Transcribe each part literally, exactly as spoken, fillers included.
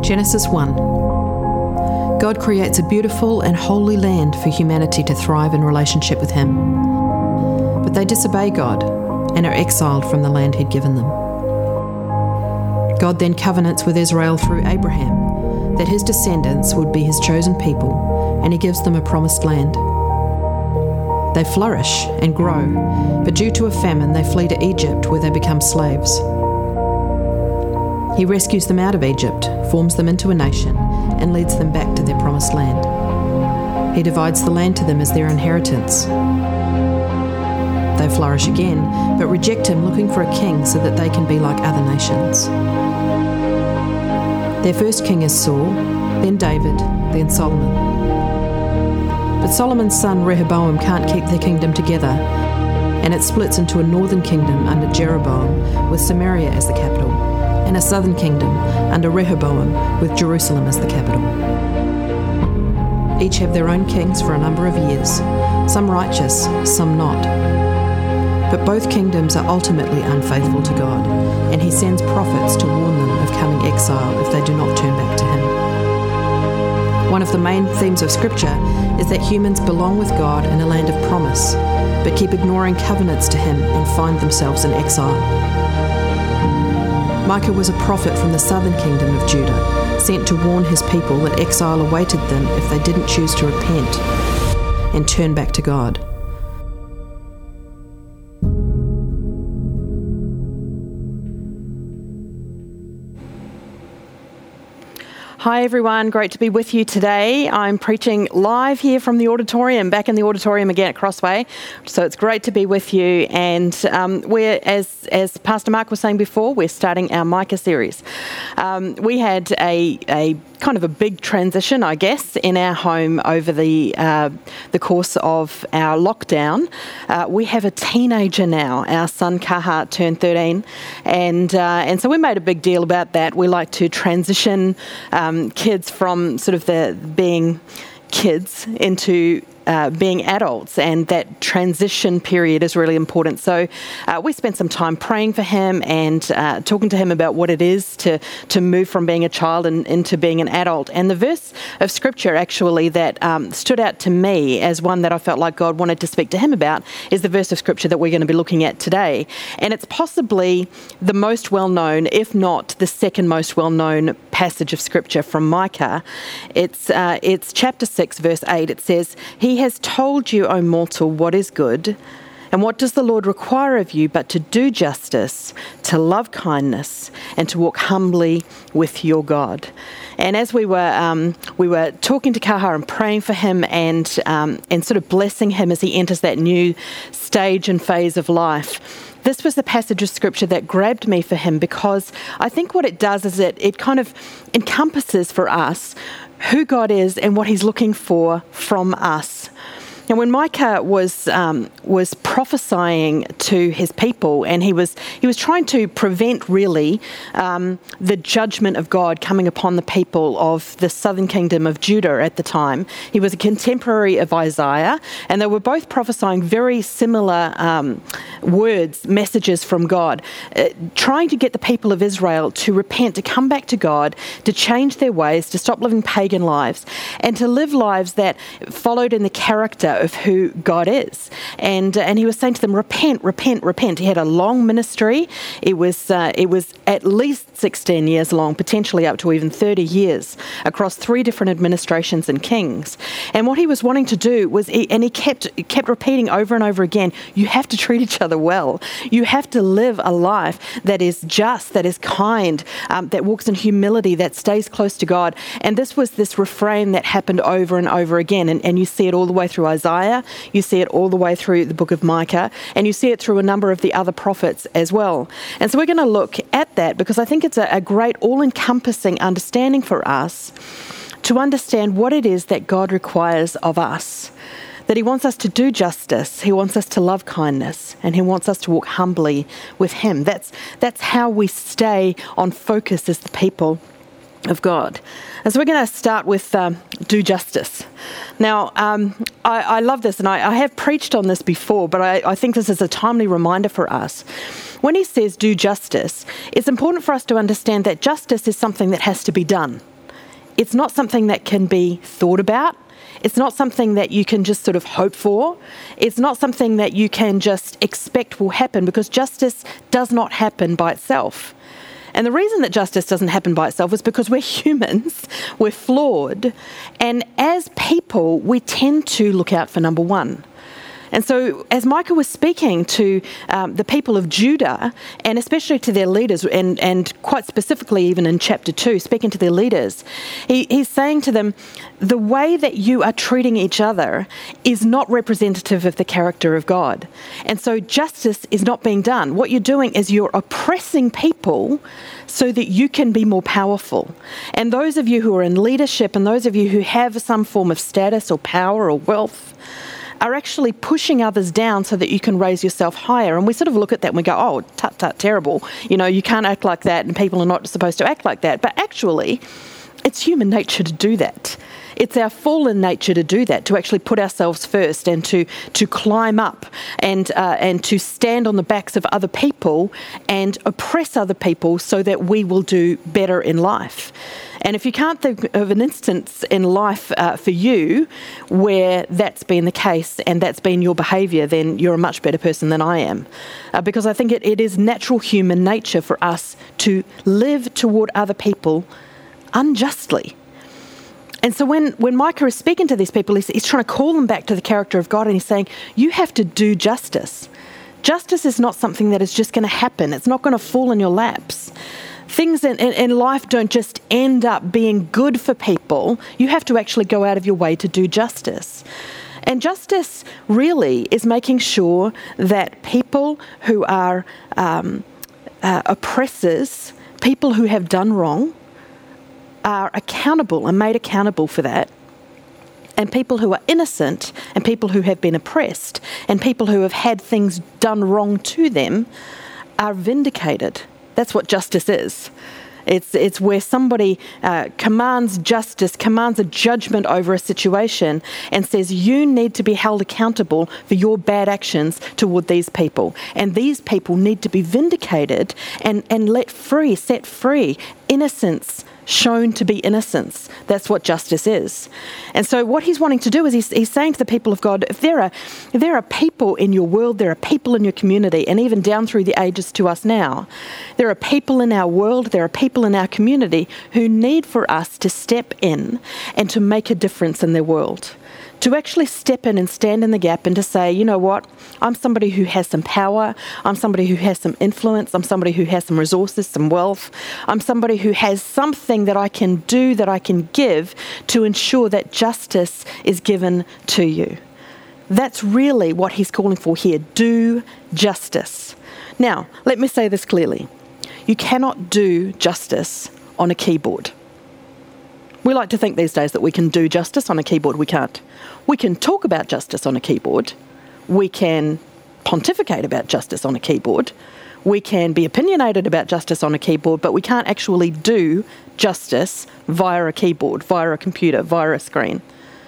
Genesis one. God creates a beautiful and holy land for humanity to thrive in relationship with Him. But they disobey God and are exiled from the land He'd given them. God then covenants with Israel through Abraham that his descendants would be His chosen people, and He gives them a promised land. They flourish and grow, but due to a famine they flee to Egypt, where they become slaves. He rescues them out of Egypt, forms them into a nation, and leads them back to their promised land. He divides the land to them as their inheritance. They flourish again, but reject Him, looking for a king so that they can be like other nations. Their first king is Saul, then David, then Solomon. But Solomon's son Rehoboam can't keep the kingdom together, and it splits into a northern kingdom under Jeroboam, with Samaria as the capital, and a southern kingdom under Rehoboam, with Jerusalem as the capital. Each have their own kings for a number of years, some righteous, some not. But both kingdoms are ultimately unfaithful to God, and He sends prophets to warn them of coming exile if they do not turn back to Him. One of the main themes of Scripture is that humans belong with God in a land of promise, but keep ignoring covenants to Him and find themselves in exile. Micah was a prophet from the southern kingdom of Judah, sent to warn his people that exile awaited them if they didn't choose to repent and turn back to God. Hi everyone, great to be with you today. I'm preaching live here from the auditorium, back in the auditorium again at Crossway. So it's great to be with you. And um, we're, as as Pastor Mark was saying before, we're starting our Micah series. Um, we had a, a kind of a big transition, I guess, in our home over the uh, the course of our lockdown. Uh, we have a teenager now. Our son Kaha turned thirteen, and uh, and so we made a big deal about that. We like to transition um, kids from sort of the being kids into Uh, being adults, and that transition period is really important. So uh, we spent some time praying for him and uh, talking to him about what it is to to move from being a child and into being an adult. And the verse of Scripture actually that um, stood out to me as one that I felt like God wanted to speak to him about is the verse of Scripture that we're going to be looking at today. And it's possibly the most well-known, if not the second most well-known passage of Scripture from Micah. It's uh, it's chapter six, verse eight. It says, "He has told you, O mortal, what is good, and what does the Lord require of you but to do justice, to love kindness, and to walk humbly with your God." And as we were um, we were talking to Kaha and praying for him and um, and sort of blessing him as he enters that new stage and phase of life, this was the passage of Scripture that grabbed me for him, because I think what it does is it it kind of encompasses for us who God is and what He's looking for from us. And when Micah was um, was prophesying to his people, and he was he was trying to prevent really um, the judgment of God coming upon the people of the southern kingdom of Judah at the time. He was a contemporary of Isaiah, and they were both prophesying very similar um, words, messages from God, uh, trying to get the people of Israel to repent, to come back to God, to change their ways, to stop living pagan lives, and to live lives that followed in the character of who God is. And uh, and he was saying to them, repent, repent, repent. He had a long ministry. It was uh, it was at least sixteen years long, potentially up to even thirty years, across three different administrations and kings. And what he was wanting to do was, he, and he kept kept repeating over and over again, you have to treat each other well. You have to live a life that is just, that is kind, um, that walks in humility, that stays close to God. And this was this refrain that happened over and over again. And, and you see it all the way through Isaiah, you see it all the way through the book of Micah, and you see it through a number of the other prophets as well. And so we're going to look at that because I think it's a, a great all-encompassing understanding for us to understand what it is that God requires of us. That He wants us to do justice, He wants us to love kindness, and He wants us to walk humbly with Him. That's that's how we stay on focus as the people of God. And so we're going to start with um, do justice. Now, um, I, I love this, and I, I have preached on this before, but I, I think this is a timely reminder for us. When he says do justice, it's important for us to understand that justice is something that has to be done. It's not something that can be thought about. It's not something that you can just sort of hope for. It's not something that you can just expect will happen, because justice does not happen by itself. And the reason that justice doesn't happen by itself is because we're humans, we're flawed, and as people, we tend to look out for number one. And so as Micah was speaking to um, the people of Judah, and especially to their leaders, and, and quite specifically even in chapter two, speaking to their leaders, he, he's saying to them, the way that you are treating each other is not representative of the character of God. And so justice is not being done. What you're doing is you're oppressing people so that you can be more powerful. And those of you who are in leadership, and those of you who have some form of status or power or wealth, are actually pushing others down so that you can raise yourself higher. And we sort of look at that and we go, oh, tut, tut, terrible. You know, you can't act like that, and people are not supposed to act like that. But actually, it's human nature to do that. It's our fallen nature to do that, to actually put ourselves first and to to climb up and uh, and to stand on the backs of other people and oppress other people so that we will do better in life. And if you can't think of an instance in life uh, for you where that's been the case and that's been your behaviour, then you're a much better person than I am. Uh, because I think it, it is natural human nature for us to live toward other people unjustly. And so when, when Micah is speaking to these people, he's, he's trying to call them back to the character of God, and he's saying, you have to do justice. Justice is not something that is just going to happen. It's not going to fall in your laps. Things in, in, in life don't just end up being good for people. You have to actually go out of your way to do justice. And justice really is making sure that people who are um, uh, oppressors, people who have done wrong, are accountable and made accountable for that. And people who are innocent, and people who have been oppressed, and people who have had things done wrong to them are vindicated. That's what justice is. It's it's where somebody uh, commands justice, commands a judgment over a situation, and says you need to be held accountable for your bad actions toward these people. And these people need to be vindicated and, and let free, set free. Innocence shown to be innocence. That's what justice is. And so what he's wanting to do is he's, he's saying to the people of God, if there are if there are people in your world, there are people in your community, and even down through the ages to us now, there are people in our world, there are people in our community who need for us to step in and to make a difference in their world. To actually step in and stand in the gap and to say, you know what, I'm somebody who has some power, I'm somebody who has some influence, I'm somebody who has some resources, some wealth, I'm somebody who has something that I can do, that I can give to ensure that justice is given to you. That's really what he's calling for here. Do justice. Now, let me say this clearly. You cannot do justice on a keyboard. We like to think these days that we can do justice on a keyboard. We can't. We can talk about justice on a keyboard. We can pontificate about justice on a keyboard. We can be opinionated about justice on a keyboard, but we can't actually do justice via a keyboard, via a computer, via a screen.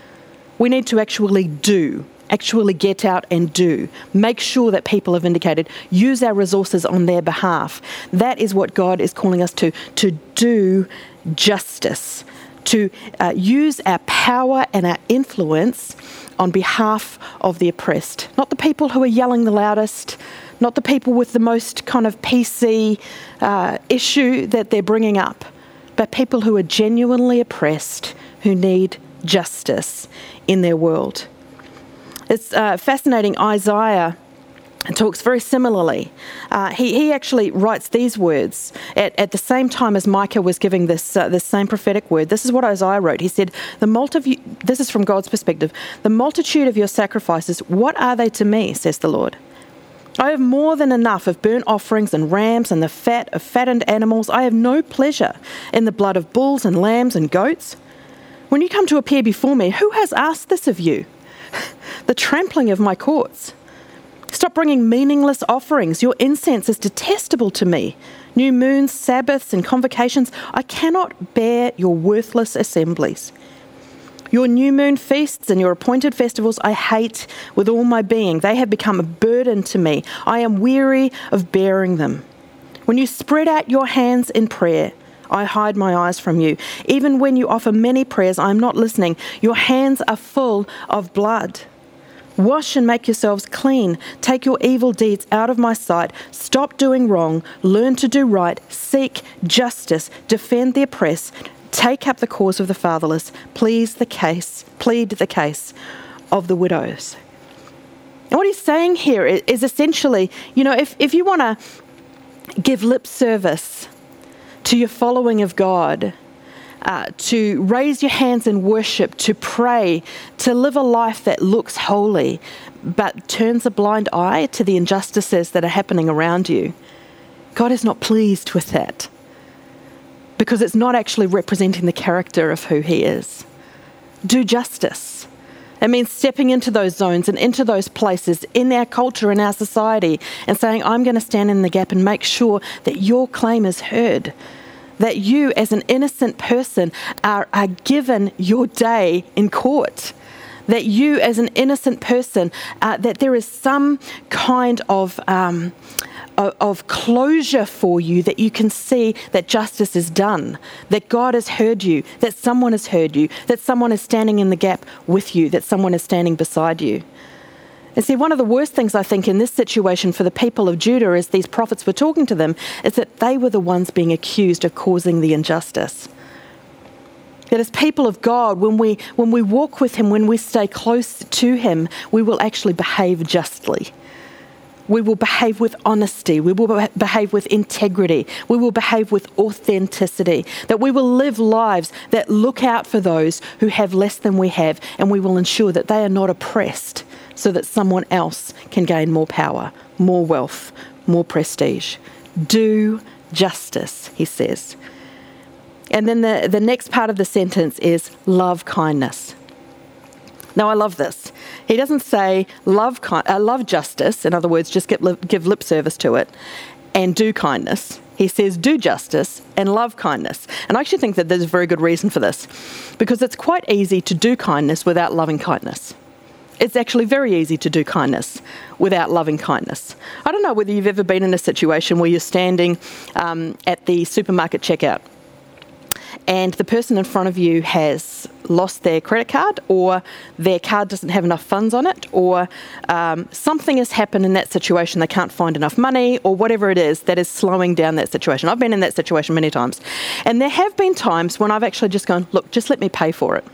We need to actually do, actually get out and do. Make sure that people are vindicated. Use our resources on their behalf. That is what God is calling us to, to do justice. To uh, use our power and our influence on behalf of the oppressed. Not the people who are yelling the loudest, not the people with the most kind of P C uh, issue that they're bringing up, but people who are genuinely oppressed, who need justice in their world. It's uh, fascinating. Isaiah talks very similarly. Uh, he, he actually writes these words at, at the same time as Micah was giving this uh, this same prophetic word. This is what Isaiah wrote. He said, "The multi- This is from God's perspective. The multitude of your sacrifices, what are they to me, says the Lord? I have more than enough of burnt offerings and rams and the fat of fattened animals. I have no pleasure in the blood of bulls and lambs and goats. When you come to appear before me, who has asked this of you? The trampling of my courts. Stop bringing meaningless offerings. Your incense is detestable to me. New moons, Sabbaths, and convocations. I cannot bear your worthless assemblies. Your new moon feasts and your appointed festivals I hate with all my being. They have become a burden to me. I am weary of bearing them. When you spread out your hands in prayer, I hide my eyes from you. Even when you offer many prayers, I am not listening. Your hands are full of blood. Wash and make yourselves clean. Take your evil deeds out of my sight. Stop doing wrong. Learn to do right. Seek justice. Defend the oppressed. Take up the cause of the fatherless. Please the case, plead the case of the widows. And what he's saying here is, is essentially, you know, if, if you want to give lip service to your following of God, uh, to raise your hands in worship, to pray, to live a life that looks holy, but turns a blind eye to the injustices that are happening around you, God is not pleased with that, because it's not actually representing the character of who he is. Do justice. It means stepping into those zones and into those places in our culture, in our society, and saying, I'm going to stand in the gap and make sure that your claim is heard, that you as an innocent person are, are given your day in court, that you as an innocent person, uh, that there is some kind of... Um, of closure for you, that you can see that justice is done, that God has heard you, that someone has heard you, that someone is standing in the gap with you, that someone is standing beside you. And see, one of the worst things I think in this situation for the people of Judah, as these prophets were talking to them, is that they were the ones being accused of causing the injustice. That as people of God, when we when we walk with him, when we stay close to him, we will actually behave justly. We will behave with honesty. We will behave with integrity. We will behave with authenticity. That we will live lives that look out for those who have less than we have, and we will ensure that they are not oppressed so that someone else can gain more power, more wealth, more prestige. Do justice, he says. And then the, the next part of the sentence is love kindness. Now, I love this. He doesn't say love ki- uh, love justice, in other words, just get li- give lip service to it, and do kindness. He says do justice and love kindness. And I actually think that there's a very good reason for this, because it's quite easy to do kindness without loving kindness. It's actually very easy to do kindness without loving kindness. I don't know whether you've ever been in a situation where you're standing um, at the supermarket checkout, and the person in front of you has lost their credit card, or their card doesn't have enough funds on it, or um, something has happened in that situation. They can't find enough money, or whatever it is that is slowing down that situation. I've been in that situation many times. And there have been times when I've actually just gone, look, just let me pay for it.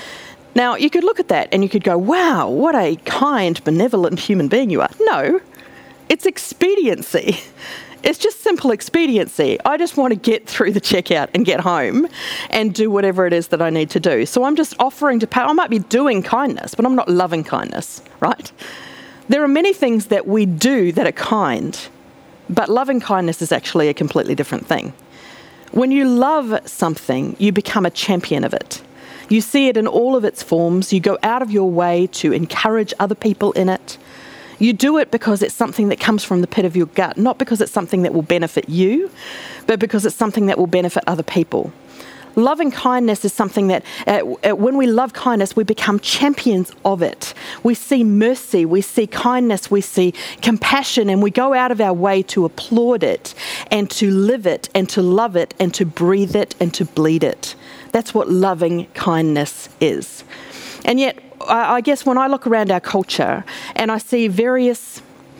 Now, you could look at that and you could go, wow, what a kind, benevolent human being you are. No, it's expediency. It's just simple expediency. I just want to get through the checkout and get home and do whatever it is that I need to do. So I'm just offering to pay. I might be doing kindness, but I'm not loving kindness, right? There are many things that we do that are kind, but loving kindness is actually a completely different thing. When you love something, you become a champion of it. You see it in all of its forms. You go out of your way to encourage other people in it. You do it because it's something that comes from the pit of your gut, not because it's something that will benefit you, but because it's something that will benefit other people. Loving kindness is something that uh, when we love kindness, we become champions of it. We see mercy, we see kindness, we see compassion, and we go out of our way to applaud it and to live it and to love it and to breathe it and to bleed it. That's what loving kindness is. And yet, I guess when I look around our culture and I see various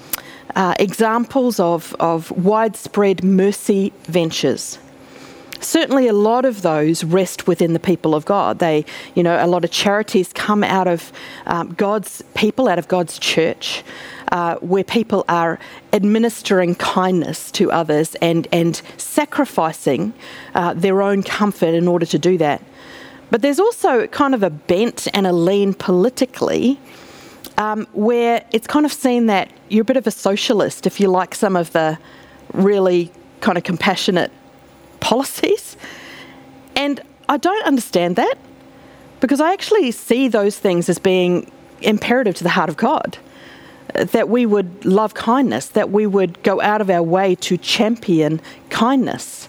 uh, examples of, of widespread mercy ventures, certainly a lot of those rest within the people of God. They, you know, a lot of charities come out of um, God's people, out of God's church, uh, where people are administering kindness to others and, and sacrificing uh, their own comfort in order to do that. But there's also kind of a bent and a lean politically um, where it's kind of seen that you're a bit of a socialist if you like some of the really kind of compassionate policies. And I don't understand that, because I actually see those things as being imperative to the heart of God, that we would love kindness, that we would go out of our way to champion kindness.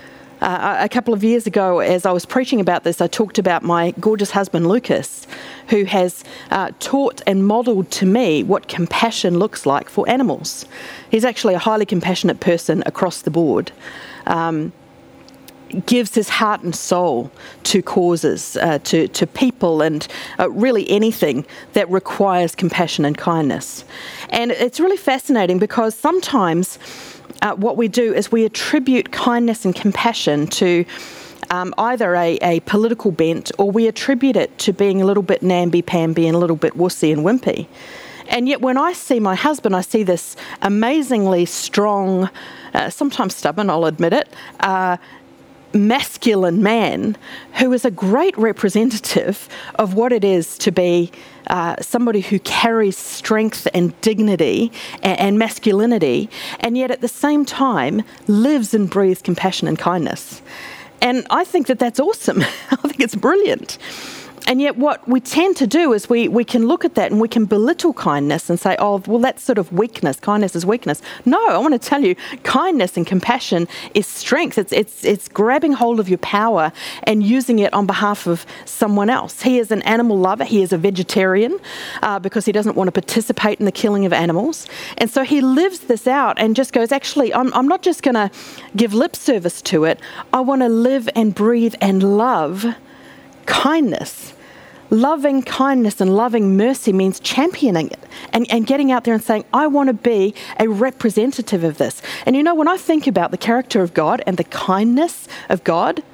Uh, a couple of years ago, as I was preaching about this, I talked about my gorgeous husband, Lucas, who has uh, taught and modelled to me what compassion looks like for animals. He's actually a highly compassionate person across the board. Um, gives his heart and soul to causes, uh, to, to people, and uh, really anything that requires compassion and kindness. And it's really fascinating because sometimes uh, what we do is we attribute kindness and compassion to um, either a, a political bent, or we attribute it to being a little bit namby-pamby and a little bit wussy and wimpy. And yet when I see my husband, I see this amazingly strong, uh, sometimes stubborn, I'll admit it, uh, masculine man who is a great representative of what it is to be uh, somebody who carries strength and dignity and, and masculinity, and yet at the same time lives and breathes compassion and kindness. And I think that that's awesome. I think it's brilliant. And yet what we tend to do is we, we can look at that and we can belittle kindness and say, oh, well, that's sort of weakness. Kindness is weakness. No, I want to tell you, kindness and compassion is strength. It's it's it's grabbing hold of your power and using it on behalf of someone else. He is an animal lover. He is a vegetarian uh, because he doesn't want to participate in the killing of animals. And so he lives this out and just goes, actually, I'm, I'm not just going to give lip service to it. I want to live and breathe and love kindness. Loving kindness and loving mercy means championing it and, and getting out there and saying, I want to be a representative of this. And you know, when I think about the character of God and the kindness of God,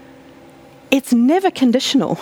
it's never conditional.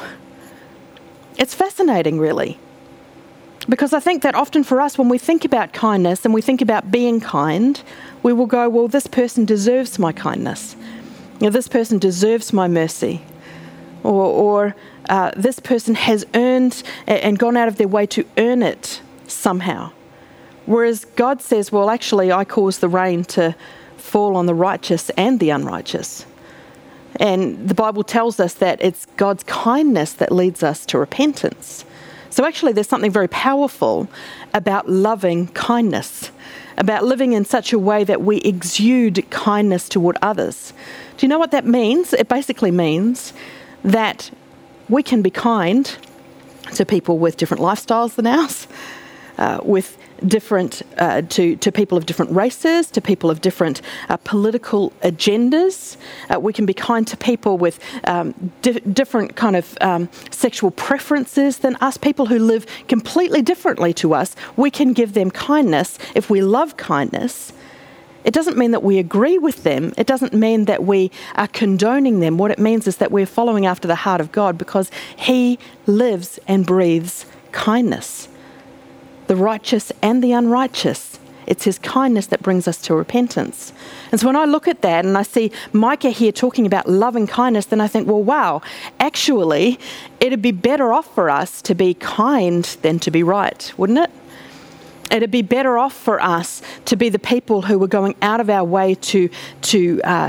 It's fascinating, really. Because I think that often for us, when we think about kindness and we think about being kind, we will go, well, this person deserves my kindness. You know, this person deserves my mercy. Or, or uh, this person has earned and gone out of their way to earn it somehow. Whereas God says, well, actually, I cause the rain to fall on the righteous and the unrighteous. And the Bible tells us that it's God's kindness that leads us to repentance. So actually, there's something very powerful about loving kindness, about living in such a way that we exude kindness toward others. Do you know what that means? It basically means that we can be kind to people with different lifestyles than ours, uh, with different uh, to to people of different races, to people of different uh, political agendas. Uh, we can be kind to people with um, di- different kind of um, sexual preferences than us, people who live completely differently to us. We can give them kindness if we love kindness. It doesn't mean that we agree with them. It doesn't mean that we are condoning them. What it means is that we're following after the heart of God because He lives and breathes kindness. The righteous and the unrighteous. It's His kindness that brings us to repentance. And so when I look at that and I see Micah here talking about loving kindness, then I think, well, wow, actually, it'd be better off for us to be kind than to be right, wouldn't it? It'd be better off for us to be the people who were going out of our way to to uh,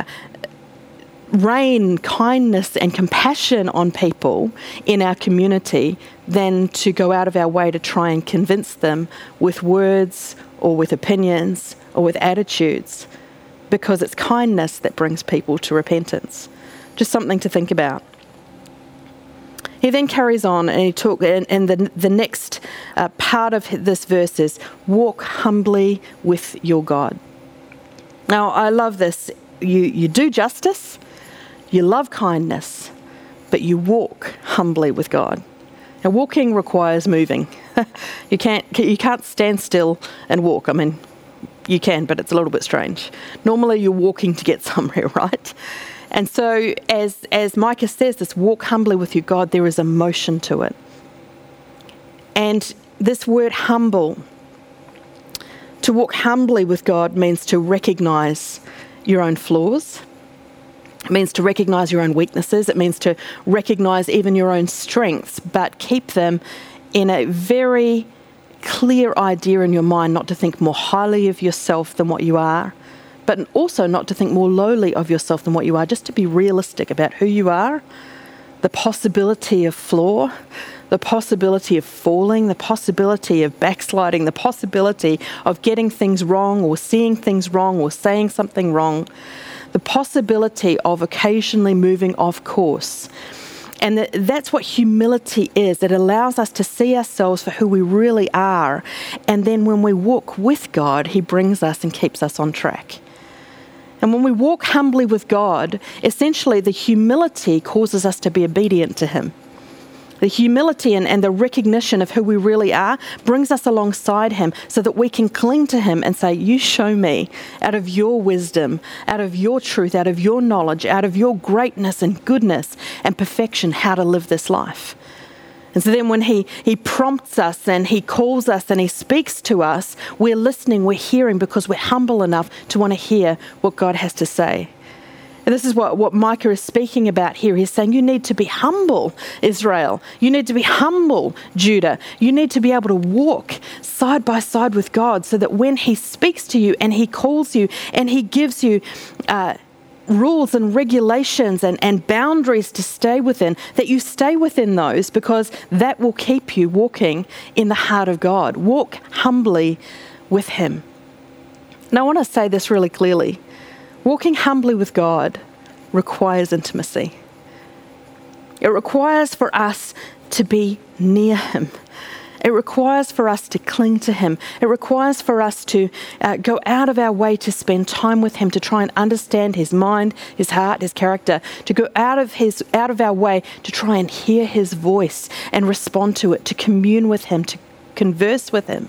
rain kindness and compassion on people in our community than to go out of our way to try and convince them with words or with opinions or with attitudes, because it's kindness that brings people to repentance. Just something to think about. He then carries on and he talk, and, and the, the next uh, part of this verse is, walk humbly with your God. Now, I love this. You, you do justice, you love kindness, but you walk humbly with God. Now, walking requires moving. you can't you can't stand still and walk. I mean, you can, but it's a little bit strange. Normally, you're walking to get somewhere, right? And so, as as Micah says, this walk humbly with your God, there is a motion to it. And this word humble, to walk humbly with God means to recognise your own flaws. It means to recognise your own weaknesses. It means to recognise even your own strengths, but keep them in a very clear idea in your mind, not to think more highly of yourself than what you are, but also not to think more lowly of yourself than what you are, just to be realistic about who you are, the possibility of flaw, the possibility of falling, the possibility of backsliding, the possibility of getting things wrong or seeing things wrong or saying something wrong, the possibility of occasionally moving off course. And that, that's what humility is. It allows us to see ourselves for who we really are. And then when we walk with God, He brings us and keeps us on track. And when we walk humbly with God, essentially the humility causes us to be obedient to him. The humility and, and the recognition of who we really are brings us alongside him so that we can cling to him and say, you show me out of your wisdom, out of your truth, out of your knowledge, out of your greatness and goodness and perfection, how to live this life. And so then when he, he prompts us and he calls us and he speaks to us, we're listening, we're hearing because we're humble enough to want to hear what God has to say. And this is what, what Micah is speaking about here. He's saying you need to be humble, Israel. You need to be humble, Judah. You need to be able to walk side by side with God so that when he speaks to you and he calls you and he gives you uh, rules and regulations and, and boundaries to stay within, that you stay within those because that will keep you walking in the heart of God. Walk humbly with him. Now I want to say this really clearly. Walking humbly with God requires intimacy. It requires for us to be near him. It requires for us to cling to him. It requires for us to uh, go out of our way to spend time with him, to try and understand his mind, his heart, his character, to go out of his out of our way to try and hear his voice and respond to it, to commune with him, to converse with him.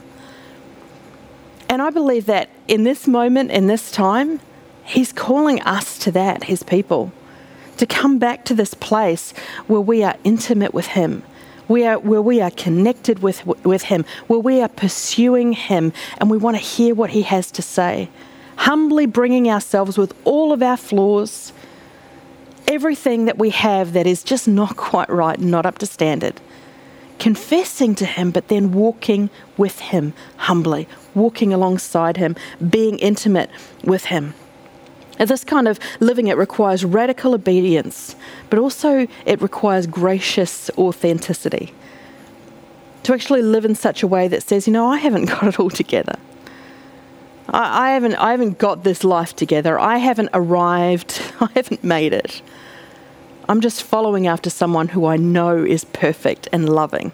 And I believe that in this moment, in this time, he's calling us to that, his people, to come back to this place where we are intimate with him, We are, where we are connected with, with him, where we are pursuing him and we want to hear what he has to say. Humbly bringing ourselves with all of our flaws, everything that we have that is just not quite right and not up to standard. Confessing to him, but then walking with him humbly, walking alongside him, being intimate with him. And this kind of living, it requires radical obedience, but also it requires gracious authenticity. To actually live in such a way that says, you know, I haven't got it all together. I, I haven't I haven't got this life together. I haven't arrived. I haven't made it. I'm just following after someone who I know is perfect and loving.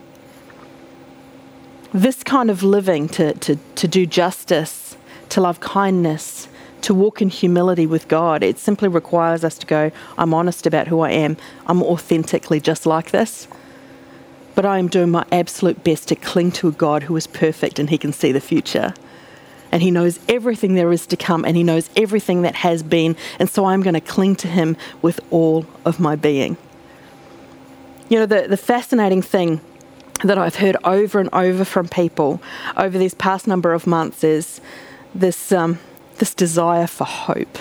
This kind of living, to, to, to do justice, to love kindness, to walk in humility with God, it simply requires us to go, I'm honest about who I am. I'm authentically just like this. But I am doing my absolute best to cling to a God who is perfect and he can see the future. And he knows everything there is to come and he knows everything that has been. And so I'm going to cling to him with all of my being. You know, the, the fascinating thing that I've heard over and over from people over these past number of months is this... Um, this desire for hope,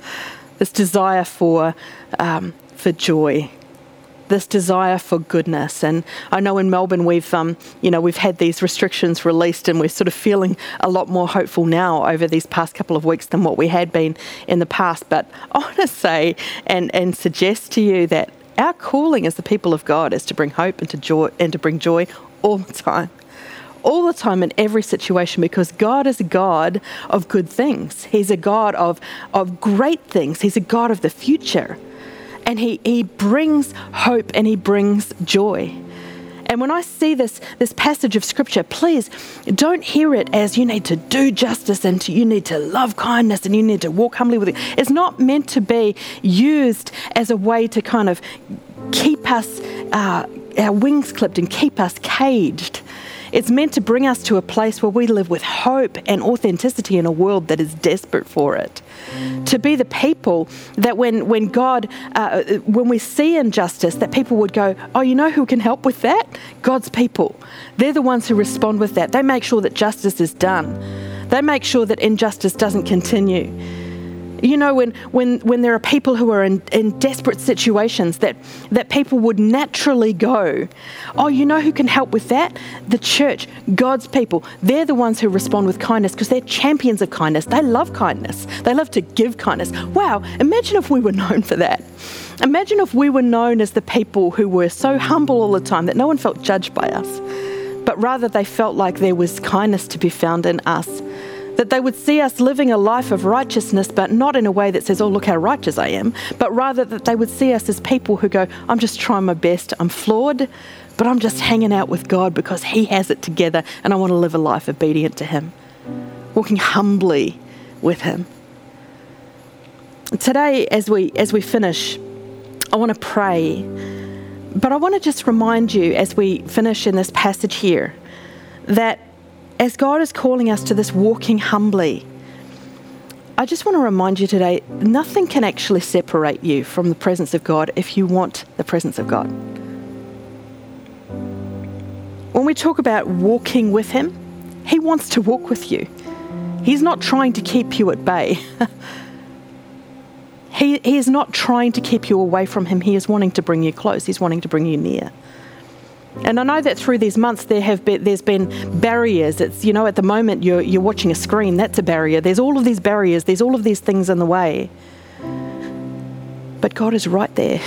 this desire for um, for joy, this desire for goodness. And I know in Melbourne we've um, you know we've had these restrictions released, and we're sort of feeling a lot more hopeful now over these past couple of weeks than what we had been in the past. But I want to say and and suggest to you that our calling as the people of God is to bring hope and to joy and to bring joy all the time. All the time in every situation, because God is a God of good things. He's a God of, of great things. He's a God of the future. And he, he brings hope and he brings joy. And when I see this, this passage of scripture, please don't hear it as you need to do justice and to, you need to love kindness and you need to walk humbly with it. It's not meant to be used as a way to kind of keep us, uh, our wings clipped and keep us caged. It's meant to bring us to a place where we live with hope and authenticity in a world that is desperate for it. To be the people that when, when God, uh, when we see injustice, that people would go, oh, you know who can help with that? God's people. They're the ones who respond with that. They make sure that justice is done. They make sure that injustice doesn't continue. You know, when, when, when there are people who are in, in desperate situations, that, that people would naturally go, oh, you know who can help with that? The church, God's people. They're the ones who respond with kindness because they're champions of kindness. They love kindness. They love to give kindness. Wow, imagine if we were known for that. Imagine if we were known as the people who were so humble all the time that no one felt judged by us, but rather they felt like there was kindness to be found in us. That they would see us living a life of righteousness, but not in a way that says, oh, look how righteous I am, but rather that they would see us as people who go, I'm just trying my best, I'm flawed, but I'm just hanging out with God because he has it together and I want to live a life obedient to him, walking humbly with him. Today, as we as we finish, I want to pray, but I want to just remind you as we finish in this passage here that as God is calling us to this walking humbly, I just want to remind you today, nothing can actually separate you from the presence of God if you want the presence of God. When we talk about walking with Him, He wants to walk with you. He's not trying to keep you at bay. he, he is not trying to keep you away from Him. He is wanting to bring you close. He's wanting to bring you near. And I know that through these months there have been there's been barriers. It's, you know, at the moment you're you're watching a screen, that's a barrier. There's all of these barriers, there's all of these things in the way. But God is right there.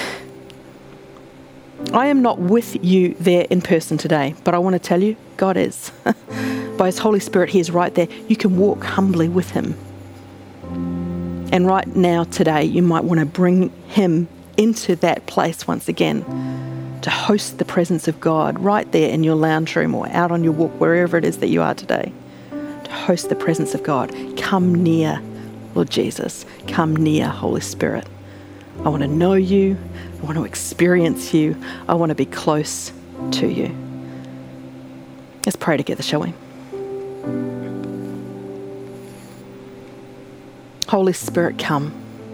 I am not with you there in person today, but I want to tell you, God is. By His Holy Spirit, He is right there. You can walk humbly with Him. And right now, today, you might want to bring Him into that place once again, to host the presence of God right there in your lounge room or out on your walk, wherever it is that you are today, to host the presence of God. Come near, Lord Jesus. Come near, Holy Spirit. I want to know you. I want to experience you. I want to be close to you. Let's pray together, shall we? Holy Spirit, come.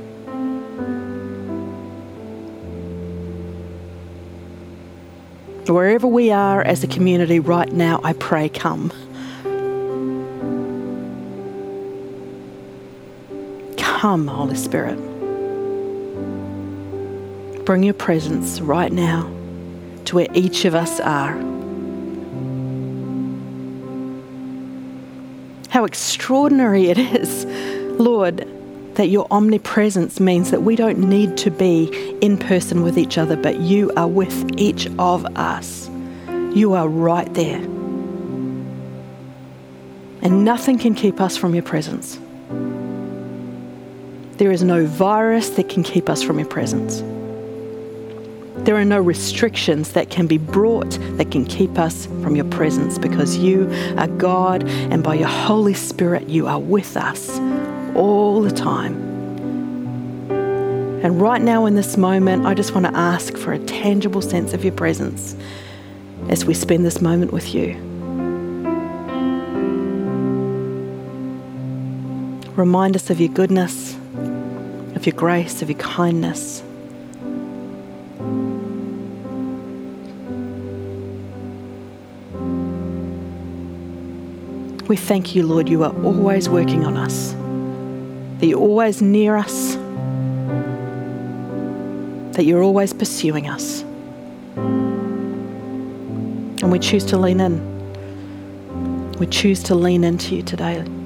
Wherever we are as a community right now, I pray, come. Come, Holy Spirit. Bring your presence right now to where each of us are. How extraordinary it is, Lord, that your omnipresence means that we don't need to be in person with each other, but you are with each of us. You are right there. And nothing can keep us from your presence. There is no virus that can keep us from your presence. There are no restrictions that can be brought that can keep us from your presence, because you are God, and by your Holy Spirit you are with us all the time. And right now in this moment, I just want to ask for a tangible sense of your presence as we spend this moment with you. Remind us of your goodness, of your grace, of your kindness. We thank you, Lord, you are always working on us, that you're always near us, that you're always pursuing us. And we choose to lean in. We choose to lean into you today.